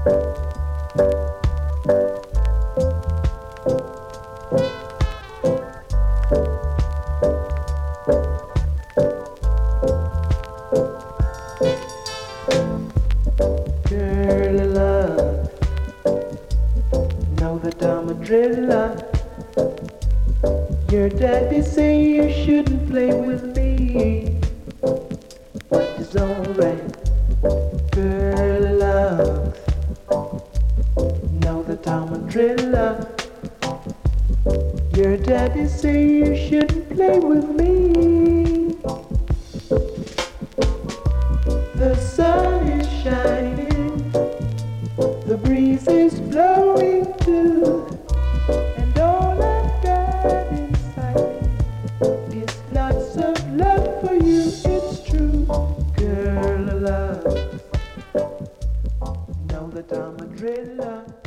Girl, love, know that I'm a driller. Your daddy say you shouldn't play with me, but it's alright. Girl, love, know that I'm a driller. Your daddy say you shouldn't play with me. The sun is shining, the breeze is blowing too, and all I've got inside me is lots of love for you. It's true, girl, love, know that I'm a driller.